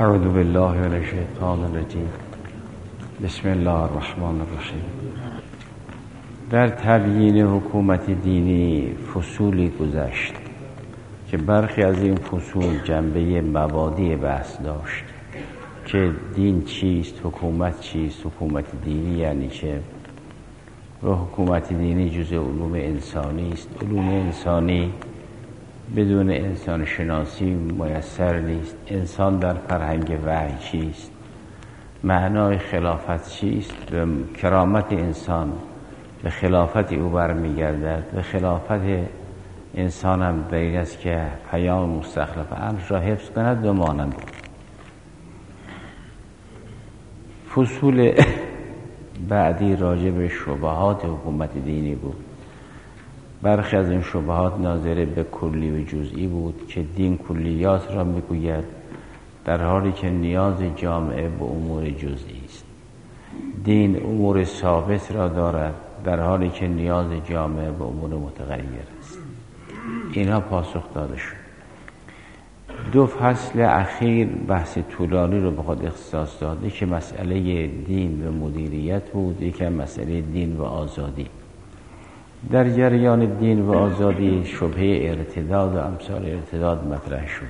اعوذ بالله من الشیطان الرجیم. بسم الله الرحمن الرحیم. در تبیین حکومت دینی فصولی گذشت که برخی از این فصول جنبه مبادی بحث داشت که دین چیست، حکومت چیست، حکومت دینی یعنی چه، و حکومت دینی جزء علوم انسانی است. علوم انسانی بدون انسان شناسی میسر نیست. انسان در فرهنگ وحی چیست، معنای خلافت چیست و کرامت انسان به خلافت او برمیگردد و خلافت انسان هم به این است که پیام مستخلف امرش را حفظ کند و مانند. فصول بعدی راجع به شبهات حکومت دینی بود. برخی از این شبهات ناظر به کلی و جزئی بود که دین کلیات را میگوید در حالی که نیاز جامعه به امور جزئی است. دین امور ثابت را دارد در حالی که نیاز جامعه به امور متغیر است. اینها پاسخ داده شد. دو فصل اخیر بحث طولانی رو به خود اختصاص داده که مسئله دین و مدیریت بود، یکی مسئله دین و آزادی. در جریان دین و آزادی شبهه ارتداد و امثال ارتداد مطرح شد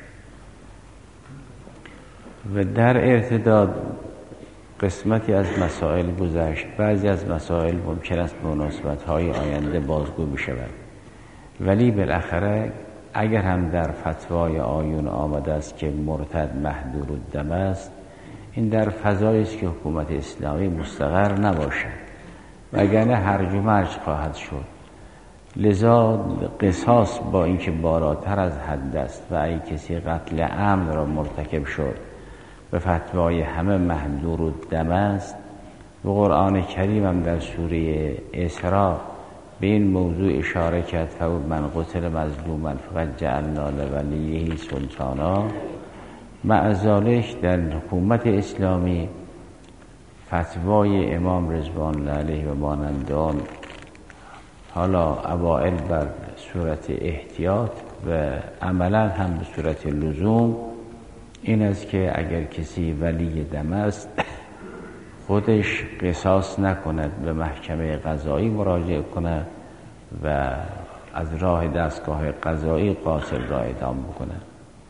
و در ارتداد قسمتی از مسائل گذشت. بعضی از مسائل ممکن است به مناسبت‌های آینده بازگو بشود، ولی بالاخره اگر هم در فتوای آیون آمده است که مرتد محدور الدم است، این در فضایی است که حکومت اسلامی مستقر نباشد وگرنه هرج و مرج خواهد شد. لذا قصاص با اینکه بالاتر از حد است و اگه کسی قتل عمد را مرتکب شد به فتوای همه محدور الدم است و قرآن کریم هم در سوره اسراء به این موضوع اشاره کرد: فمن قتل مظلوما فقد جعلنا لولیه سلطانا. مع ذلک در حکومت اسلامی فتوای امام رضوان الله علیه و مانندان حالا اوائل بر صورت احتیاط و عملا هم به صورت لزوم این است که اگر کسی ولی دم است خودش قصاص نکند، به محکمه قضایی مراجعه کند و از راه دستگاه قضایی قاتل را اعدام بکند.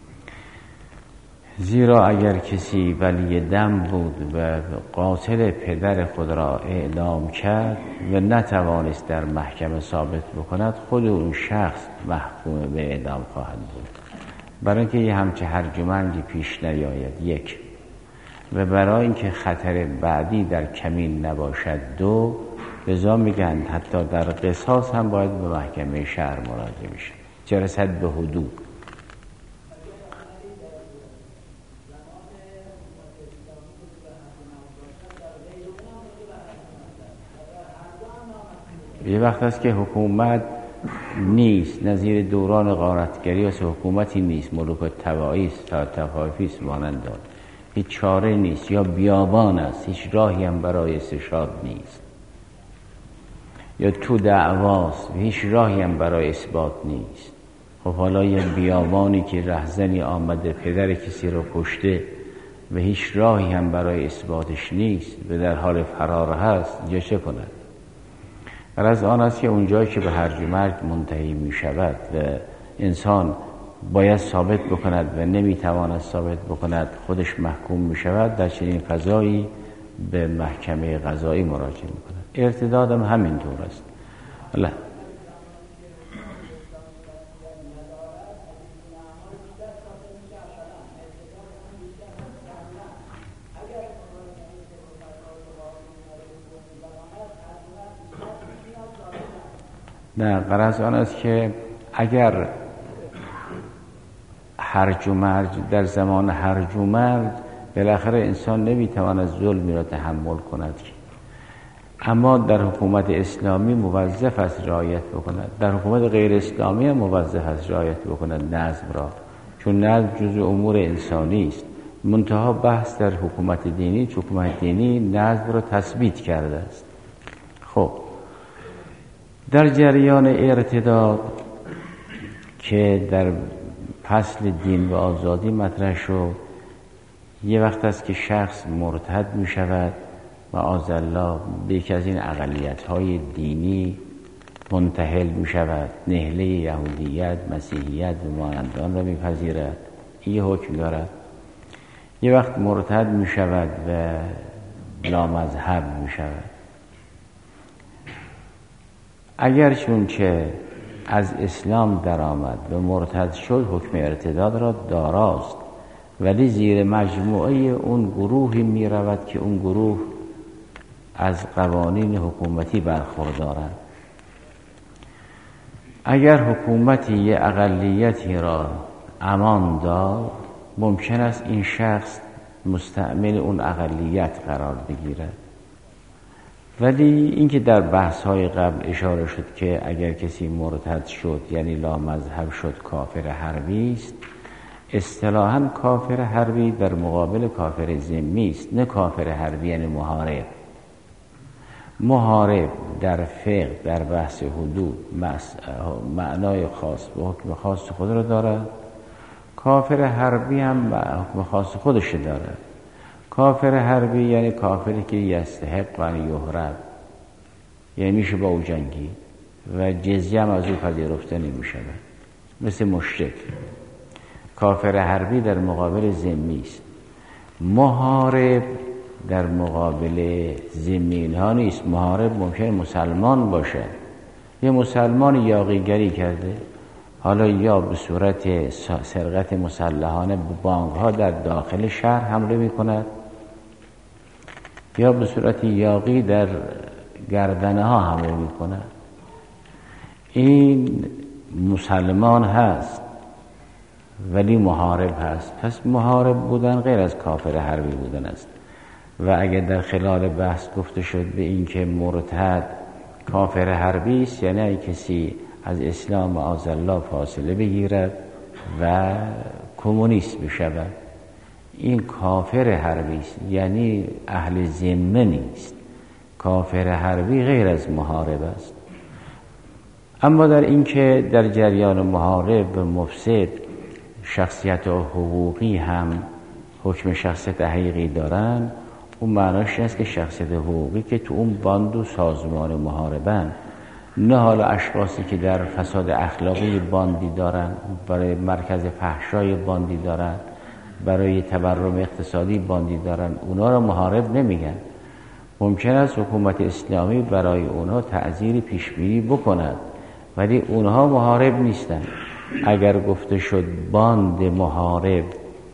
زیرا اگر کسی ولی دم بود و قاتل پدر خود را اعدام کرد و نتوانست در محکمه ثابت بکند، خود اون شخص محکوم به اعدام خواهد بود، برای اینکه یه همچه هرج و مرجی پیش نیاید، یک، و برای اینکه خطر بعدی در کمین نباشد، دو، لذا میگن حتی در قصاص هم باید به محکمه شهر مراجعه بشه چه رسد به حدود. یه وقت است که حکومت نیست، نظیر دوران غارتگری است، حکومتی نیست، ملوک الطوایف است، طوایفی است مانند آن، هیچ چاره نیست، یا بیابان است، هیچ راهی هم برای استشهاد نیست، یا تو دعواست، هیچ راهی هم برای اثبات نیست. خب حالا یه بیابانی که رهزنی آمده پدر کسی رو کشته و هیچ راهی هم برای اثباتش نیست و در حال فرار هست، یا چه کند؟ غرض آن است که اونجایی که به هرج و مرج منتهی می شود و انسان باید ثابت بکند و نمیتواند ثابت بکند، خودش محکوم می شود، در چنین فضایی به محکمه قضایی مراجعه می کند. ارتداد هم همین طور است. الله نه، غرض آن است که اگر هرج و مرج در زمان هرج و مرج بالاخره انسان نمیتواند ظلمی را تحمل کند که، اما در حکومت اسلامی موظف است رعایت بکند، در حکومت غیر اسلامی موظف است رعایت بکند نظم را، چون نظم جزء امور انسانی است. منتها بحث در حکومت دینی، حکومت دینی نظم را تثبیت کرده است. خب در جریان ارتداد که در فصل دین و آزادی مطرح شد، یه وقت است که شخص مرتد می شود معاذالله به یکی از این اقلیت‌های دینی منتحل می شود، نهله یهودیت، مسیحیت و مانندان را می پذیرد، این حکم دارد. یه وقت مرتد می شود و لامذهب می شود. اگر چون که از اسلام درآمد و مرتد شد حکم ارتداد را داراست، ولی زیر مجموعه اون گروهی می رود که اون گروه از قوانین حکومتی برخوردارند. اگر حکومتی یه اقلیتی را امان داد، ممکن است این شخص مستعمل اون اقلیت قرار بگیرد. ولی اینکه در بحث‌های قبل اشاره شد که اگر کسی مرتد شد یعنی لامذهب شد کافر حربی است، اصطلاحاً کافر حربی در مقابل کافر ذمی است، نه کافر حربی یعنی محارب. محارب در فقه در بحث حدود معنای خاص و حکم خاص خود را دارد. کافر حربی هم حکم خاص خودش دارد. کافر حربی یعنی کافری که یستحق و یهرب، یعنی میشه با او جنگی و جزیه هم از او پذیرفته نمیشه، مثل مشرک. کافر حربی در مقابل ذمی است. محارب در مقابل ذمین ها نیست. محارب ممکن مسلمان باشه، یه مسلمان یاغیگری کرده، حالا یا به صورت سرقت مسلحانه به بانک ها در داخل شهر حمله می کند، یا به صورت یاغی در گردنه ها حمله می کند. این مسلمان هست ولی محارب هست. پس محارب بودن غیر از کافر حربی بودن است. و اگر در خلال بحث گفته شد به این که مرتد کافر حربی است، یعنی ای کسی از اسلام معاذالله فاصله بگیرد و کمونیست بشود، این کافر حربی است، یعنی اهل ذمه نیست. کافر حربی غیر از محارب است. اما در این که در جریان محارب و مفسد شخصیت حقوقی هم حکم شخصیت حقیقی دارن، اون معناش است که شخصیت حقوقی که تو اون باند و سازمان محاربن، نه حالا اشخاصی که در فساد اخلاقی باندی دارن، برای مرکز فحشای باندی دارن، برای تورم اقتصادی باندی دارن، اونا را محارب نمیگن. ممکن است حکومت اسلامی برای اونا تعزیر پیشبینی بکند ولی اونها محارب نیستن. اگر گفته شد باند محارب،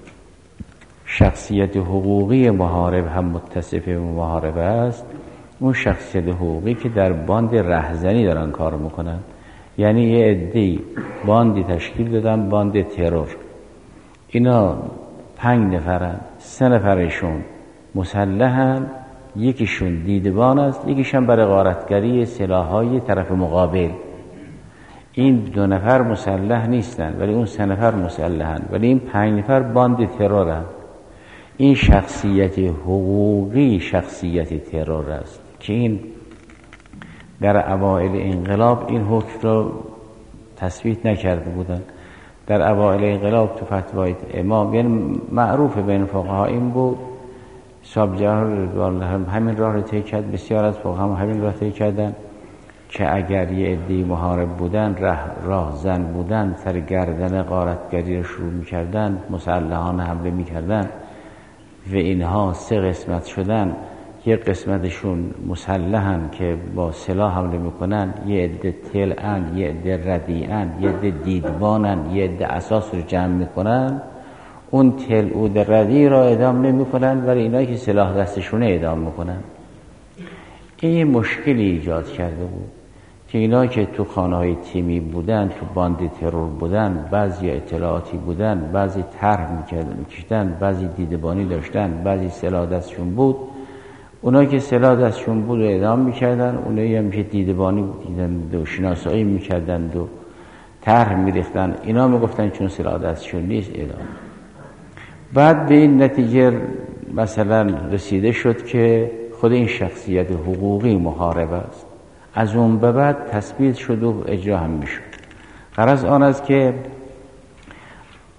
شخصیت حقوقی محارب هم متصف به محارب است، اون شخصیت حقوقی که در باند رهزنی دارن کار میکنن، یعنی یه عده‌ای باندی تشکیل دادن، باند ترور. اینا 5 نفرن، 3 نفرشون مسلحن، یکیشون دیدبان است، یکیشون برای غارتگری سلاح‌های طرف مقابل. این 2 نفر مسلح نیستن ولی اون 3 نفر مسلحن، ولی این 5 نفر باند ترورن. این شخصیت حقوقی شخصیت ترور است که این در اوائل انقلاب این حکم را تثبیت نکرده بودند. در اوائل انقلاب تو فتوای امام، یعنی معروف بین فقها این بود، صاحب جلاله همین راه رو طی کرد، بسیار از فقها همین راه طی کردن که اگر یه عده‌ای محارب بودن، راه زن بودن، سر گردن غارتگری رو شروع می‌کردن، مسلحانه حمله می‌کردن و اینها 3 قسمت شدن. یک قسمتشون مسلحن که با سلاح حمله میکنن، یه عده تلعن، یه عده ردیعن، یه عده دیدبانن، یه عده اساس رو جمع میکنن. اون تلعود ردی را اعدام نمیکنن ولی اینایی که سلاح دستشونه اعدام میکنن. این مشکلی ایجاد کرده بود که اینا که تو خانه‌های تیمی بودن، تو باند ترور بودن، بعضی اطلاعاتی بودن، بعضی طرح میکشیدن، بعضی دیدبانی داشتن، بعضی سلاح دستشون بود، اونایی که سلاح دستشون بود رو اعدام میکردن، اونایی هم که دیدبانی دیدن و شناسایی میکردن و طرح میریختن، اینا میگفتن چون سلاح دستشون نیست اعدام. بعد به این نتیجه مثلا رسیده شد که خود این شخصیت حقوقی محارب است. از اون به بعد تثبیت شد و اجرا هم میشد. غرض آن است که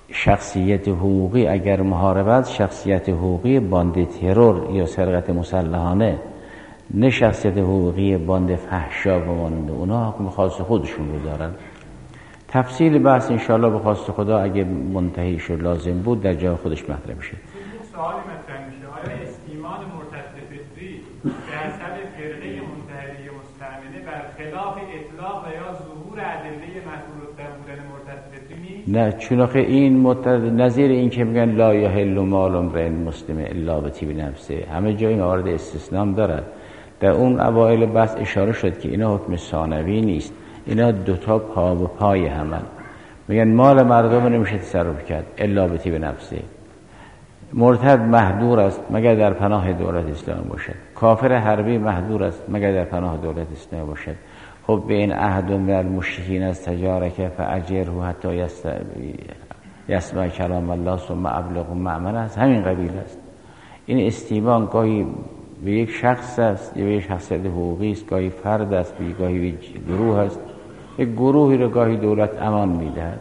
شخصیت حقوقی اگر محاربت، شخصیت حقوقی باند ترور یا سرقت مسلحانه، نه شخصیت حقوقی باند فحشا و مانند اونا حکم خاص خودشون رو دارن. تفصیل بحث انشاءالله به خواست خدا اگه منتهی شد لازم بود در جای خودش مطرح میشه. سوالی مطرح میشه آیا استیمان مرتد فطری به حسب فرقه منتهیه مستعمله برخلاف اطلاق و یا ظهور ادله مطلوب در بودن مرتد فطری نیست؟ نه، چون آخه این نظیر این که میگن لا یحل مال امرئ مسلم الا بطیب نفسه، همه جای موارد استثناء داره. در اون اوایل بحث اشاره شد که اینا حکم ثانوی نیست، اینا دوتا پا به پای همن. میگن مال مردم نمیشه تصرف کرد الا بطیب نفسه. مرتد محظور است مگر در پناه دولت اسلام باشد. کافر حربی محظور است مگر در پناه دولت اسلام باشد. خب به این عهد من المشرکین از تجارک فاجره حتی یسمع کلام الله ثم ابلغ مأمن است. همین قبیل است. این استیمان گاهی به یک شخص است یا به یک شخصیت حقوقی است، گاهی فرد است، گاهی به گروه است. یک گروهی رو گاهی دولت امان میدهد،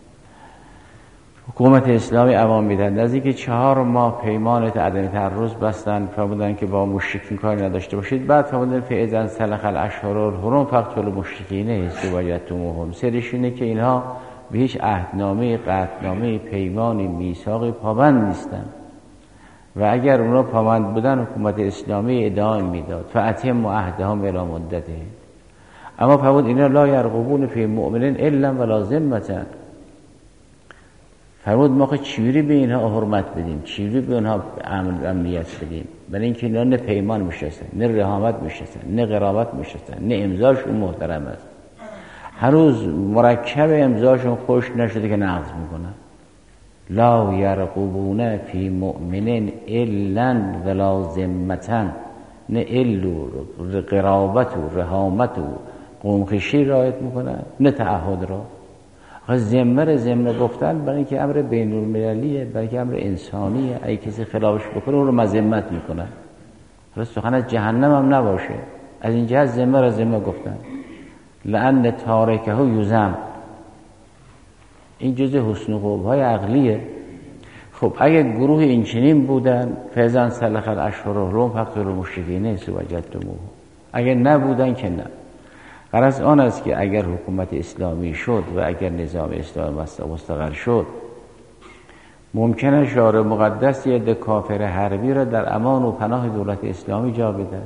حکومت اسلامی امان میدهد. نزدیک 4 ماه پیمان عدم تعرض بستن، فرمودن که با مشرکین کاری نداشته باشید. بعد فرمودن فاذا سلخ الاشهر الحرم فاقتلوا المشرکین حيث وجدتموهم. سرش اینه که اینها به هیچ عهدنامه، قطعنامه، پیمانی، میثاقی پابند نیستن و اگر اونا پابند بودن حکومت اسلامی ادامه میداد. فاتم عهدهم الی مدته. اما فرمود اینا لا یرقبون فی مؤمن الا ولا ذمه. فرمود ما چجوری به اینها حرمت بدیم، چجوری به اینها امنیت بدیم؟ برای اینکه اینا نه پیمان میشناسن، نه رحامت میشناسن، نه قرابت میشناسن، نه امضاشون محترم است. هنوز مرکب امضاشون خوش نشده که نقض میکنن. لا یرقبون فی مؤمن الا ولا ذمه. نه الو قرابت و رحامت و قومخشی رعایت میکنن، نه تعهد را. ذمه گفتن برای اینکه امر بین المللیه، برای اینکه امر انسانیه. اگه کسی خلافش بکنه اون رو مذمت میکنن. حالا سخن از جهنم هم نباشه، از این جهت ذمه گفتن. لأن تارکه یوزم. این جزء حسن خوبهای عقلیه. خب اگه گروه این چنین بودن فاذا سلخ الاشهر الحرم فاقتلوا المشرکین حيث وجدتموهم. اگه نبودن که نه. غرض آن است که اگر حکومت اسلامی شد و اگر نظام اسلامی مستقر شد، ممکنه شارع مقدس یه کافر حربی را در امان و پناه دولت اسلامی جا بده.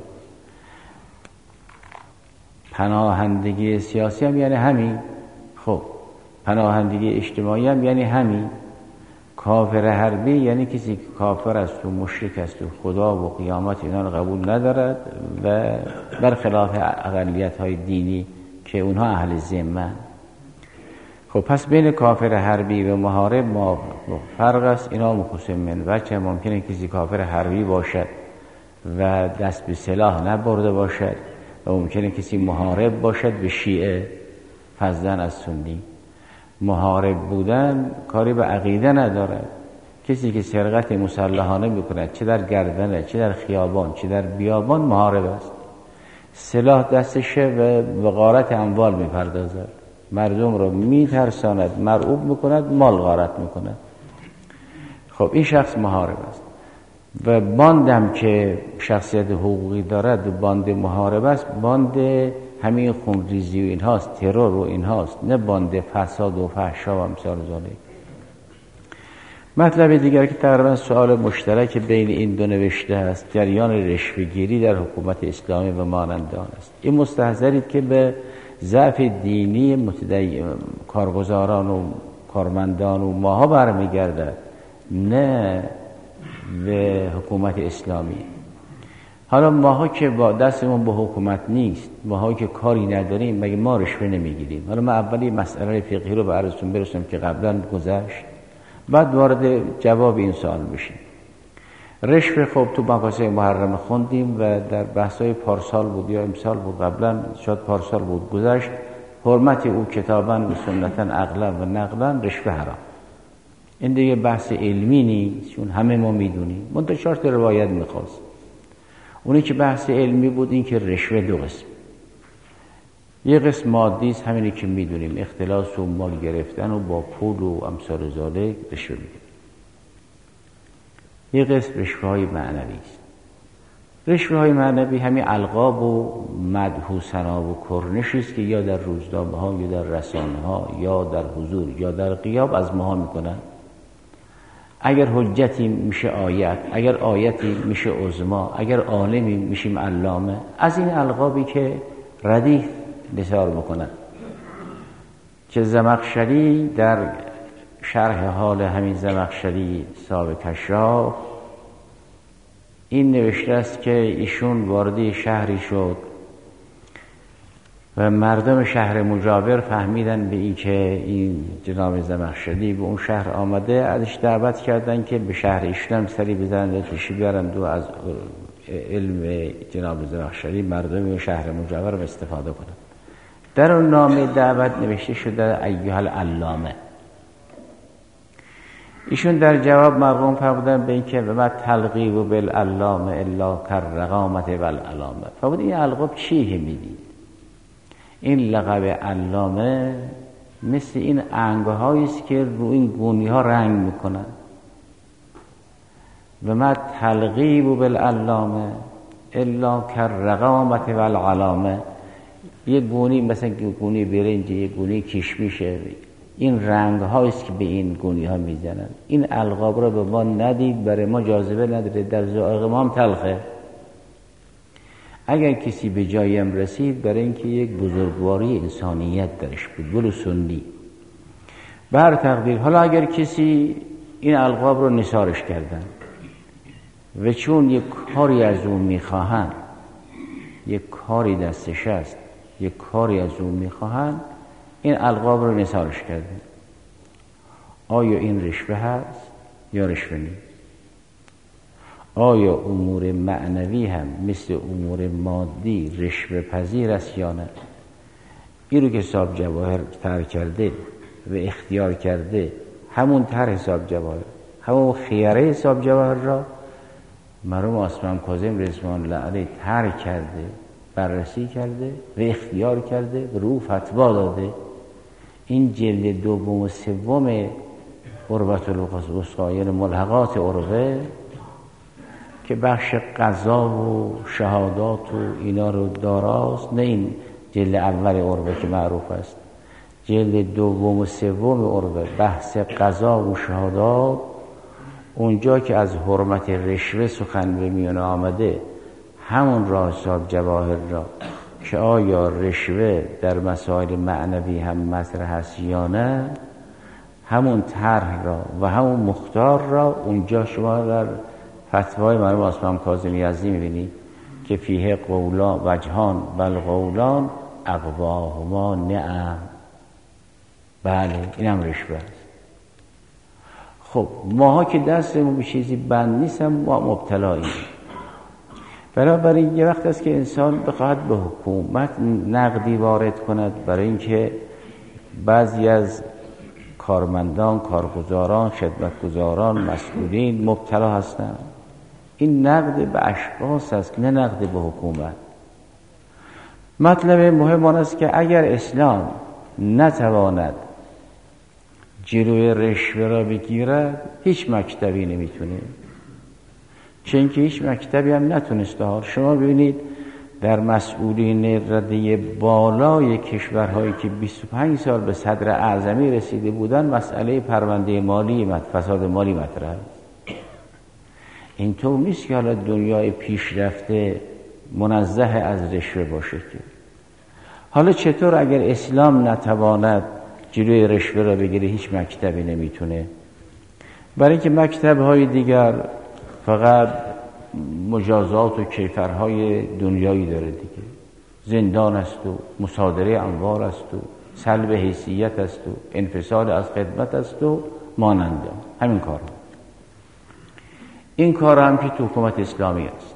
پناهندگی سیاسی هم یعنی همین. خب پناهندگی اجتماعی هم یعنی همین. کافر حربی یعنی کسی که کافر است و مشرک است و خدا و قیامت اینا رو قبول ندارد و برخلاف اقلیت‌های دینی که اونها اهل ذمه. خب پس بین کافر حربی و محارب ما فرق است. اینا مخصوص من بچه ممکنه کسی کافر حربی باشد و دست به سلاح نبرده باشد و ممکنه کسی محارب باشد به شیعه فضلا از سنی. محارب بودن کاری به عقیده ندارد. کسی که سرقت مسلحانه میکند چه در گردنه، چه در خیابان، چه در بیابان، محارب است. سلاح دستشه و غارت اموال میپردازد، مردم رو میترساند، مرعوب میکند، مال غارت میکند. خب این شخص محارب است. و باندم که شخصیت حقوقی دارد و باند محارب است، باند همین خونریزی و این هاست، ترور و این هاست، نه باند فساد و فحشا و امثال ذالک. مطلب دیگر که تقریبا سوال مشترک بین این دو نوشته است، جریان رشوه‌گیری در حکومت اسلامی و مانندان است. این مستحضرید که به ضعف دینی کارگزاران و کارمندان و ماها برمیگردد، نه به حکومت اسلامی. حالا ماها که با دستمون به حکومت نیست، ماها که کاری نداریم، مگه ما رشوه نمیگیریم؟ حالا من اولی مسئله فقهی رو به عرضتون برسونم که قبلا گذشت، بعد وارد جواب این سوال بشیم. رشوه خب تو مباحث محرم خوندیم و در بحث‌های پارسال بود یا امسال بود، قبلا شاید پارسال بود گذشت. حرمت او کتاباً و سنتاً عقلاً و نقلاً رشوه حرام. این دیگه بحث علمی نیست، چون همه ما میدونیم. منتها شرط روایت میخواست. اونی که بحث علمی بود این که رشوه دو قسم. یه قسم مادی است، همینی که میدونیم، اختلاس و مال گرفتن و با پول و امثال ذالک رشوه میده. یه قسم رشوه‌های معنوی است. رشوه‌های معنوی همین القاب و مدح و ثنا و کرنشی است که یا در روزنامه‌ها یا در رسانه‌ها یا در حضور یا در غیاب از ماها میکنن. اگر حجتی میشه آیت، اگر آیتی میشه عظما، اگر عالمی میشیم علامه. از این القابی که ردیف نثار میکنن که زمخشری در شرح حال همین زمخشری صاحب کشاف این نوشته است که ایشون وارد شهری شد و مردم شهر مجاور فهمیدن به این که این جناب زمخشری به اون شهر آمده، ازش دعوت کردن که به شهر ایشون سری بزنن تشریف بیارن و از علم جناب زمخشری مردم شهر مجاور رو استفاده کنن. در اون نامه دعوت نوشته شده ایها العلامه. ایشون در جواب مرغوم فرمودن به این که و تلقیب بالعلامه الا کررقامت والعلامه. فرمود این القاب چیه میدید؟ این لقب علامه مثل این انگهایی است که رو این گونی ها رنگ میکنن. و ما تلقیب بالعلامه الا کررقامت والعلامه. یه گونی مثلا گونی برنج، یه گونی کشمیشه، این رنگ هاییست که به این گونی ها میزنن. این القاب را به ما ندید، برای ما جاذبه نداره، در ذائق ما هم تلخه. اگر کسی به جایم رسید برای اینکه یک بزرگواری انسانیت درش بود، ولو سنی بر تقدیر. حالا اگر کسی این القاب رو نثارش کردن و چون یک کاری از اون میخواهن، یک کاری دستش است، یک کاری از اون میخواهن، این القاب رو نثارش کردن. آیا این رشوه هست یا رشوه نیست؟ آیا امور معنوی هم مثل امور مادی رشوه پذیر است یا نه؟ این رو که صاحب جواهر طرح کرده و اختیار کرده، همون طرح حساب جواهر، همون خیاره حساب جواهر را مرحوم آسمان کاظم رضوان الله علیه طرح کرده، بررسی کرده و اختیار کرده و رو فتوا داده. این جلد دوم و سوم عروة الوثقی یعنی ملحقات عروه که بخش قضا و شهادات و اینا رو داراست، نه این جلد اول عروه که معروف است. جلد دوم و سوم عروه بحث قضا و شهادات، اونجا که از حرمت رشوه سخن به میان آمده، همون راه حساب جواهر را که آیا رشوه در مسائل معنوی هم مطرح هست یا نه، همون طرح را و همون مختار را اونجا شما در فتوای مرحوم آسمان کاظم یزدی میبینید که فیه قولان وجهان والقولان اقواهما نعم. بله این هم رشوه است. خب ماها که دستمون به چیزی بند نیست هم ما مبتلاییم. بنابراین یه وقت است که انسان بخواهد به حکومت نقدی وارد کند برای اینکه بعضی از کارمندان، کارگزاران، خدمتگزاران، مسئولین مبتلا هستند. این نقد به اشخاص است نه نقد به حکومت. مطلب مهم آن است که اگر اسلام نتواند جلوی رشوه را بگیرد، هیچ مکتبی نمیتونه. چون که هیچ مکتبی هم نتونسته. شما ببینید در مسئولین رده بالای کشورهایی که 25 سال به صدر اعظمی رسیده بودن، مسئله پرونده مالی فساد مالی مطرح است. اینطور نیست که حالا دنیای پیشرفته منزه از رشوه باشه که. حالا چطور اگر اسلام نتواند جلوی رشوه را بگیره، هیچ مکتبی نمیتونه. برای اینکه مکتب‌های دیگر فقط مجازات و کیفرهای دنیایی داره دیگه. زندان است و مصادره اموال است و سلب حیثیت است و انفصال از خدمت است و مانند همین کار. این کار هم که تو حکومت اسلامی است.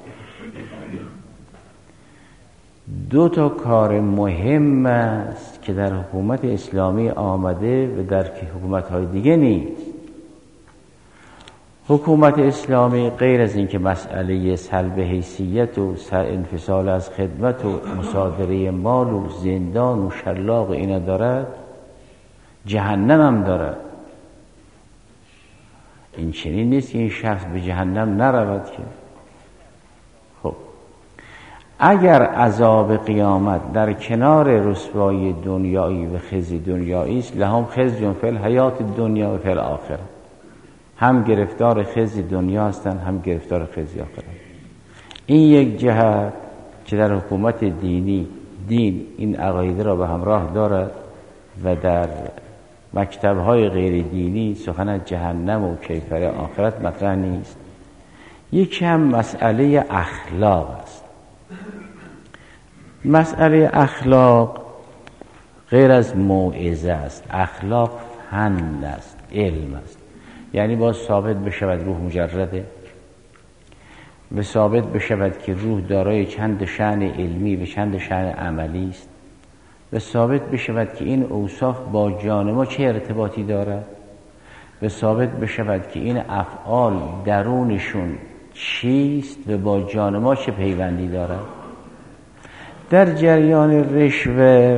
دو تا کار مهم است که در حکومت اسلامی آمده و در حکومت‌های دیگه نیست. حکومت اسلامی غیر از این که مسئله سلب حیثیت و انفصال از خدمت و مصادره مال و زندان و شلاق اینا دارد، جهنم هم دارد. این چنین نیست که این شخص به جهنم نرود که. خب اگر عذاب قیامت در کنار رسوایی دنیایی و خزی دنیایی است، لهم خزی فی الحیات الدنیا و فی الاخره، هم گرفتار خزی دنیا هستند هم گرفتار خزی آخره. این یک جهت که در حکومت دین این عقاید را به همراه دارد و در مکتب‌های غیر دینی سخن از جهنم و کیفر آخرت مطرح نیست. یکی هم مسئله اخلاق است. مسئله اخلاق غیر از موعظه است. اخلاق فن است، علم است. یعنی باز ثابت بشود روح مجرده و ثابت بشود که روح دارای چند شأن علمی و چند شأن عملی است و ثابت بشود که این اوصاف با جان ما چه ارتباطی دارد و ثابت بشود که این افعال درونشون چیست و با جان ما چه پیوندی دارد. در جریان رشوه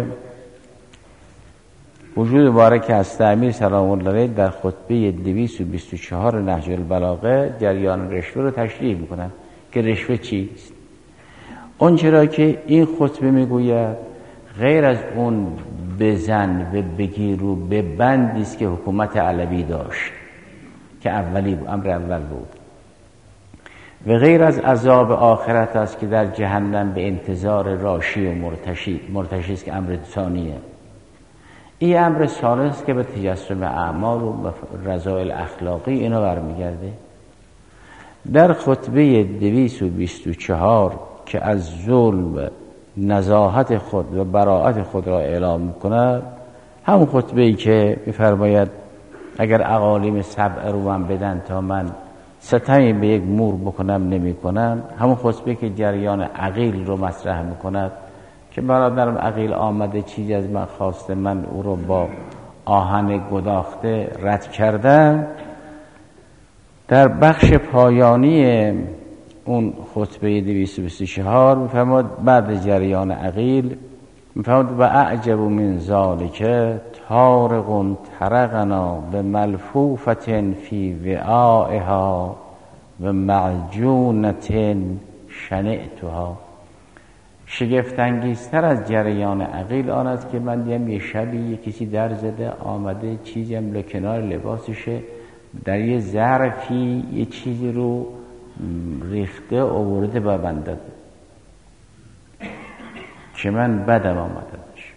وجود مبارک از امیر سلام الله علیه در خطبه 224 نهج البلاغه جریان رشوه رو تشریح میکنن که رشوه چیست. اون چرا که این خطبه میگوید غیر از اون بزن و بگیر و ببندی است که حکومت علوی داشت که اولی بود، امر اول بود، و غیر از عذاب آخرت است که در جهنم به انتظار راشی و مرتشی است که امر ثانیه. این امر ثالث که به تجسم اعمال و رذائل اخلاقی اینا برمیگرده. در خطبه 224 که از ظلم نزاهت خود و براءت خود را اعلام می‌کند، همون خطبه‌ای که می‌فرماید اگر اقالیم سبع رو من بدن تا من ستمی به یک مور بکنم نمی‌کنم، همون خطبه که جریان عقیل رو مطرح می‌کند که برادرم عقیل آمده چیزی از من خواسته، من او رو با آهن گداخته رد کردم. در بخش پایانی اون خطبه 224 میفرماد بعد جریان عقیل میفرماد و اعجب من ذالک طارق طرقنا به ملفوفت فی وعائها و معجونت شنعتها. شگفت‌انگیزتر از جریان عقیل آن است که من دیدم یه شبی یه کسی در زده آمده چیزی هم کنار لباسشه در یه ظرفی یه چیزی رو ریخته آورده با بنده که من بدم آمدش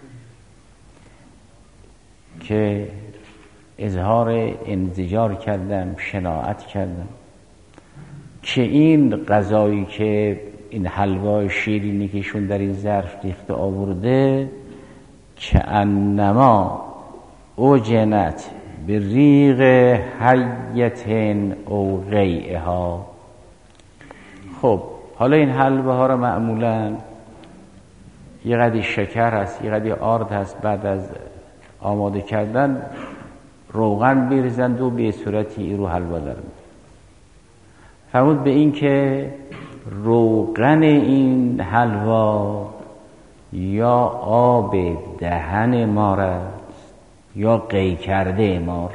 که اظهار انزجار کردم، شناعت کردم که این غذایی که این حلوای شیرینی که ایشون در این ظرف ریخته آورده که انما اوجنت به ریغ حیتن او غیعها. خب حالا این حلوه ها رو معمولا یه قدری شکر هست، یه قدری آرد هست، بعد از آماده کردن روغن بریزند و به صورتی رو حلوه دارن. فرمود به این که روغن این حلوا یا آب دهن مار است یا قی کرده مار.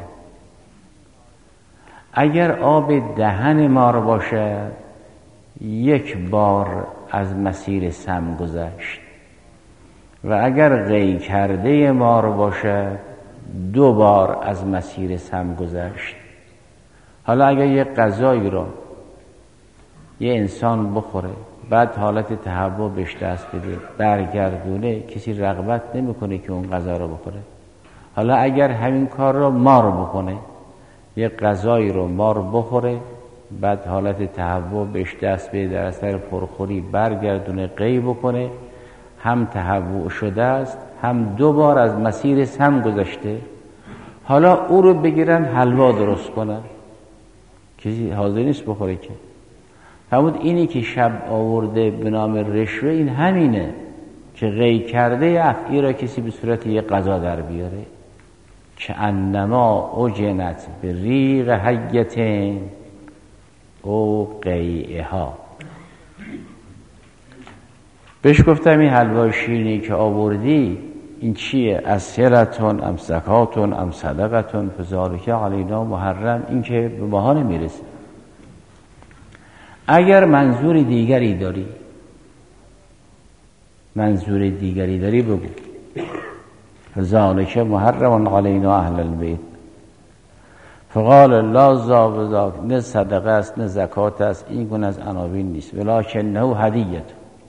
اگر آب دهن مار باشد یک بار از مسیر سم گذشت و اگر قی کرده مار باشد 2 بار از مسیر سم گذشت. حالا اگر یک غذایی رو یه انسان بخوره بعد حالت تهوع بهش دست بده برگردونه، کسی رغبت نمیکنه که اون غذا رو بخوره. حالا اگر همین کار رو مار بکنه، یه غذایی رو مار بخوره بعد حالت تهوع بهش دست بده در اثر پرخوری برگردونه قی بکنه، هم تهوع شده است هم 2 بار از مسیر سم گذشته. حالا او رو بگیرن حلوا درست کنن، کسی حاضر نیست بخوره که. فرمود اینی که شب آورده به نام رشوه این همینه که قی کرده افعی را کسی به صورت یک غذا در بیاره که انما اجنت به ریق حیتین او قیعها. بهش گفتم این حلوای شیرینی که آوردی این چیه؟ از سرتون ام زکاتون ام صدقتون فذالک علینا محرم، این که به ماها نمیرسه. اگر منظور دیگری داری بگو. فذالک محرم علینا اهل البیت. فقال لا ذا نه صدقه است نه زکات است، این گونه از عناوین نیست، ولکنه هدیه.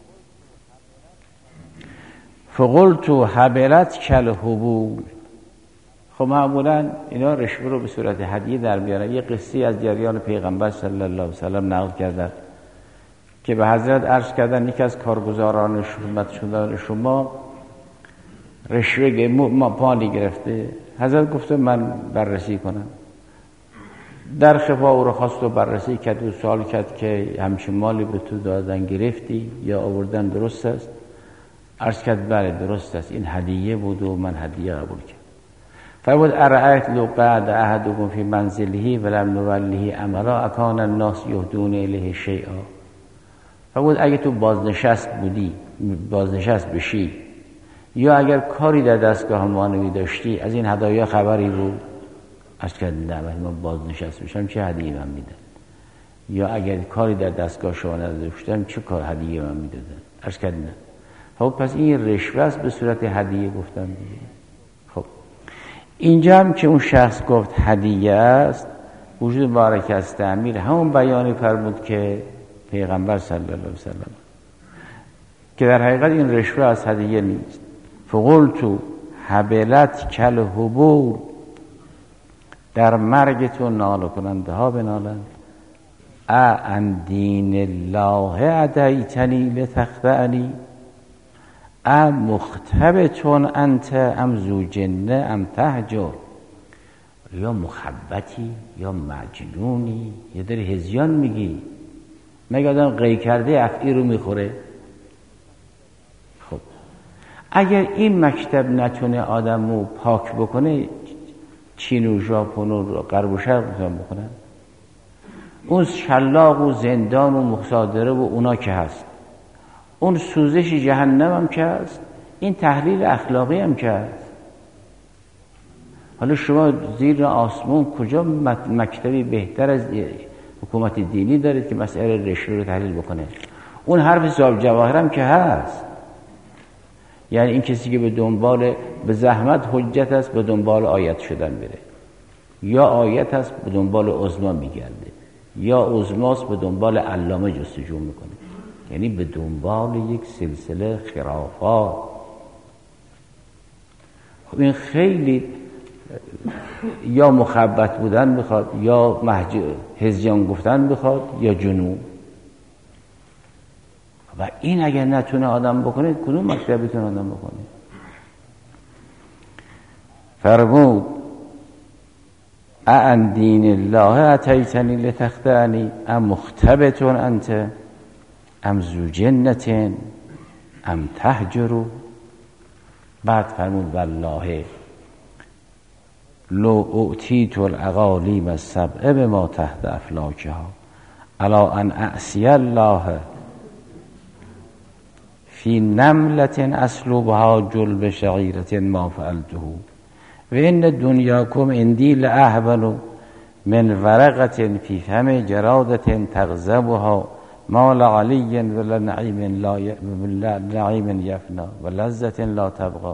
فقلت حبلت کل حبول. خب معمولا اینا رشوه رو به صورت هدیه در میارن. یه قصه از جریان پیغمبر صلی الله علیه و سلم نقل کردن که به حضرت عرض کردن یکی از کارگزاران شما رشوه مالی گرفته. حضرت گفته من بررسی کنم. در خفا او رو خواست و بررسی کرد و سوال کرد که همچین مالی به تو دادن گرفتی یا آوردن درست است؟ عرض کرد بله درست است، این هدیه بود و من هدیه قبول کردم. فرمود ارأیت لو قعد احدکم فی منزله ولم نوله عملا اکان الناس یهدون الیه شیئا. فرمود اگه تو بازنشست بشی یا اگر کاری در دستگاه مانوی داشتی از این هدایا خبری بود؟ عرض کرد نه، من بازنشست بشم چه هدیه من میدن؟ یا اگر کاری در دستگاه شما نداشتم چه کار هدیه من میدادن؟ عرض کرد نه. خب پس این رشوه است به صورت هدیه گفتم دیگه. خب اینجا هم که اون شخص گفت هدیه است، وجود مبارک از تعمیر همون بیانی فرمود که پیغمبر صلی الله علیه وسلم که در حقیقت این رشوه از هدیه نیست. فقلت حبلت کل حبور، در مرگتون ناله کننده ها بنالند. ان دین الله ادیتنی لتخدعنی ام مختبتون انت ام ذو جنه ام تهجر. یا مخبتی یا مجنونی یا داری هزیان میگی؟ مگه آدم قی کرده افعی رو میخوره؟ خب اگر این مکتب نتونه آدم رو پاک بکنه، چین و ژاپن و غرب و شرق میتونن بکنن؟ اون شلاق و زندان و مصادره و اونا که هست، اون سوزش جهنم هم که هست، این تحلیل اخلاقی هم که هست. حالا شما زیر آسمون کجا مکتبی بهتر از حکومت دینی دارید که مسئله رشوه رو تحلیل بکنه؟ اون حرف صاحب جواهر هم که هست. یعنی این کسی که به زحمت حجت است به دنبال آیت شدن بره، یا آیت است به دنبال عظما میگرده، یا عظماست به دنبال علامه جستجو میکنه، یعنی به دنبال یک سلسله خرافات. خب این خیلی یا مخبت بودن میخواد، یا هزیان گفتن میخواد، یا جنون. و این اگر نتونه آدم بکنه، کدوم مکتب بتونه آدم بکنه؟ فرمود ان دین الله اتیتنی لتخدعنی ام مختبتون انت ام ذو جنة ام تهجر. بعد فرمود والله لو اعطیت الاقالیم السبع بما تحت افلاکها الا ان اعصی الله فی نملة اسلوبها جلب شعیرة ما فعلته و ان دنیاکم عندی لأهون من ورقة فی فم جرادة تغضبها مال علی ولا نعیم یفنا و لذة لا تبقى.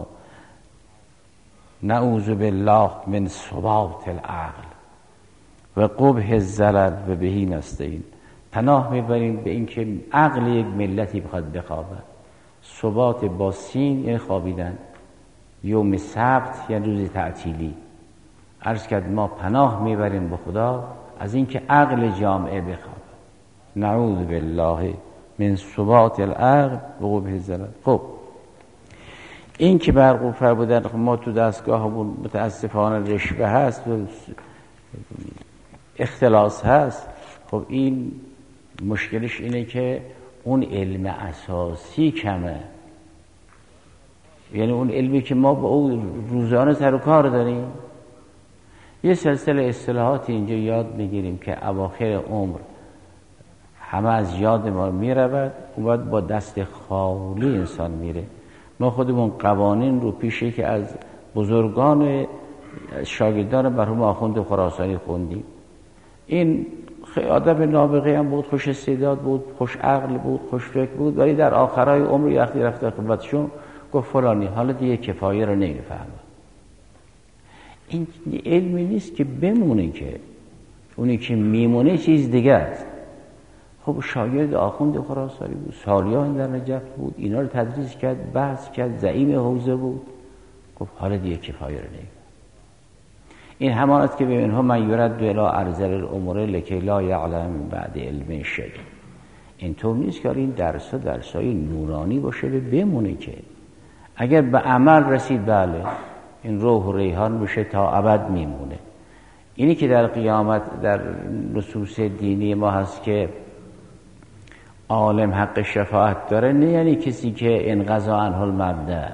نعوذ بالله من ثبات العقل و قبح الزلل و بهی نستعین. پناه میبریم به این که عقل یک ملتی بخواد بخوابه. ثبات با سین یعنی خوابیدن، یوم سبت یعنی روز تعطیلی. عرض کرد ما پناه میبریم به خدا از این که عقل جامعه بخوابه. نعوذ بالله من ثبات العقل و قبح الزلل. خب این که برقو فرمودن ما تو دستگاهمون متاسفانه رشوه هست و اختلاس هست. خب این مشکلش اینه که اون علم اساسی کمه، یعنی اون علمی که ما با اون روزانه سر و کار داریم. یه سلسله اصطلاحات اینجا یاد میگیریم که اواخر عمر همه از یاد ما میرود و بعد با دست خالی انسان میره. ما خودمون قوانین رو پیش که از بزرگان شاگردان مرحوم آخوند خراسانی خوندیم. این آدم نابغه هم بود، خوش استعداد بود، خوش عقل بود، خوش فکر بود، ولی در آخرای عمر وقتی رفته خدمتشون گفت فلانی حالا دیگه کفایه رو نمیفهمه. این علمی نیست که بمونه، که اونی که میمونه چیز دیگه است. خب شاگرد آخوند خراسانی بود، سالیان در نجف بود، اینا رو تدریس کرد، بحث کرد، زعیم حوزه بود. گفت حالا دیگه کفایه رو نمیفهمه. این همان است که به اینها من یرد الی ارذل الامور لکی لا یعلم بعد علم شیء. اینطور نیست که این درسای نورانی باشه و بمونه، که اگر به عمل رسید بله این روح و ریحان بشه تا ابد میمونه. اینی که در قیامت در نصوص دینی ما هست که عالم حق شفاعت داره، نه یعنی کسی که انقضا عنه المبدأ.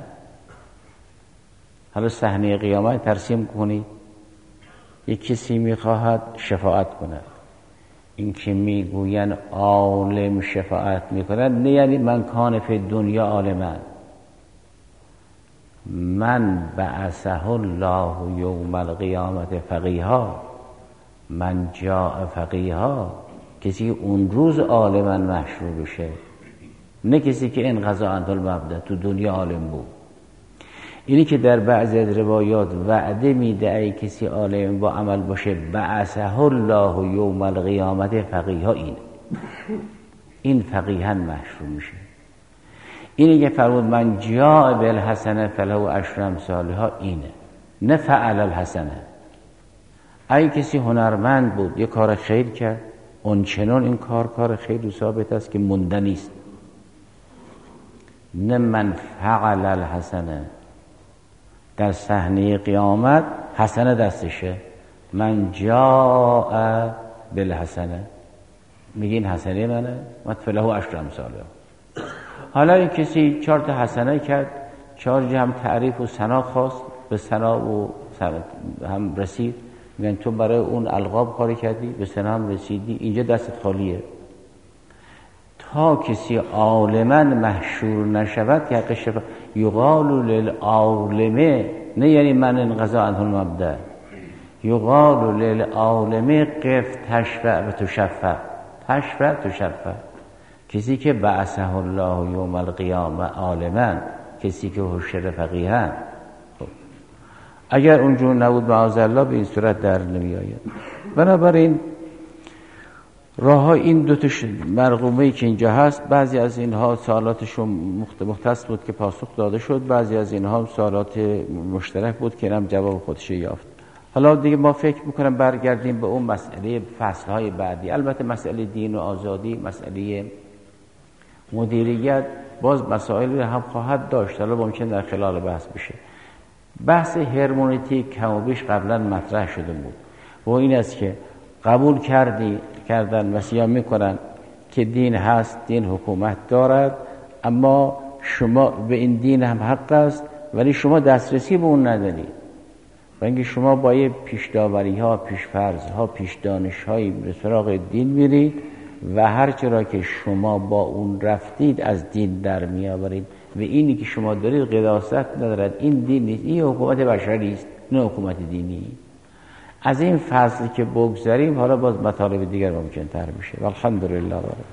حالا صحنه قیامت ترسیم کنید، یک کسی میخواهد شفاعت کند، این که میگوین عالم شفاعت میکند نه یعنی من کان فی دنیا عالما، من بعثه الله یوم القیامت فقیها، من جاء فقیها، کسی اون روز عالما محشور بشه، نه کسی که انقضا عنه المبدأ تو دنیا عالم بود. اینی که در بعضی از روایات وعده میده ای کسی عالم با عمل باشه بعثه الله یوم القیامت فقیها، این فقیها محشور میشه. اینی که فرمود من جاء بالحسنه فله عشر امثالها، اینه نه فعل الحسنه. ای کسی هنرمند بود یه کار خیر کرد، اون چنان این کار خیر و ثابت است که مونده نیست. نه من فعل الحسنه. در صحنه قیامت حسنه دستشه، من جاء بالحسنه، میگین حسنه منه، من فله عشر امثالها. حالا این کسی 4 تا حسنه کرد، 4 جا هم تعریف و ثنا خواست، به ثنا و هم رسید، میگن تو برای اون القاب کاری کردی، به ثنا هم رسیدی، اینجا دستت خالیه. تا کسی عالما محشور نشود که حق شفا یقال للعالمه، نه یعنی من انقضا عنه المبدأ، یقال للعالمه قف تشفع و تشفع، تشفع تشفع. کسی که بعثه الله یوم القیامه عالما، کسی که حشر فقیها. اگر اونجور نبود معاذالله به این صورت در نمی آید. بنابراین راه این 2 تا مرقومه‌ای که اینجا هست، بعضی از اینها سوالاتشون مختص بود که پاسخ داده شد، بعضی از اینها هم سوالات مشترک بود که اینم جواب خودش یافت. حالا دیگه ما فکر میکنم برگردیم به اون مسئله فصلهای بعدی. البته مسئله دین و آزادی، مسئله مدیریت، باز مسائل هم خواهد داشت، حالا ممکن در خلال بحث بشه. بحث هرمونتیک کم و بیش قبلا مطرح شده بود و این است که قبول کردن مسیحا میکنن که دین هست، دین حکومت دارد، اما شما به این دین هم حق است ولی شما دسترسی به اون ندارید، و اینکه شما با یه پیش داوری ها، پیش فرض ها، پیش دانش هایی به سراغ دین میرید و هر چرا که شما با اون رفتید از دین در میآورید و اینی که شما دارید قداست ندارد، این دین نیست، این حکومت بشری است نه حکومت دینی. از این فصل که بگذاریم حالا باز مطالب دیگر ممکن تر میشه. والحمدلله.